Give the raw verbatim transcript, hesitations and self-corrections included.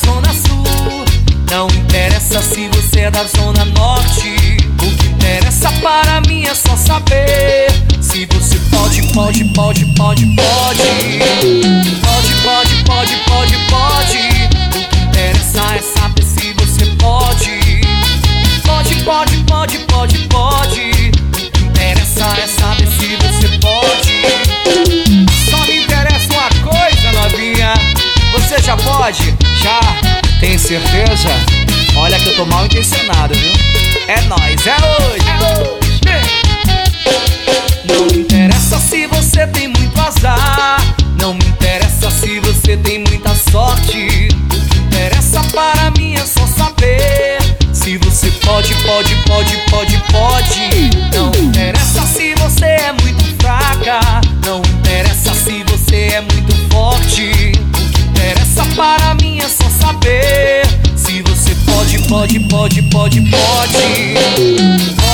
zona sul, não interessa se você é da zona norte. O que interessa para mim é só saber se você pode, pode, pode, pode, pode. Pode, pode, pode, pode, pode. O que interessa é saber se você pode. Pode, pode, pode, pode, pode. O que interessa é saber se você pode. Só me interessa uma coisa, novinha. Você já pode? Já? Tem certeza? Olha que eu tô mal intencionado, viu? É nóis, é hoje, é hoje. Não me interessa se você tem muito azar, não me interessa se você tem muita sorte. O que interessa para mim é só saber se você pode, pode, pode, pode, pode. Não interessa se você é muito fraca, não interessa se você é muito forte. O que interessa para mim é só saber se você pode, pode, pode, pode, pode.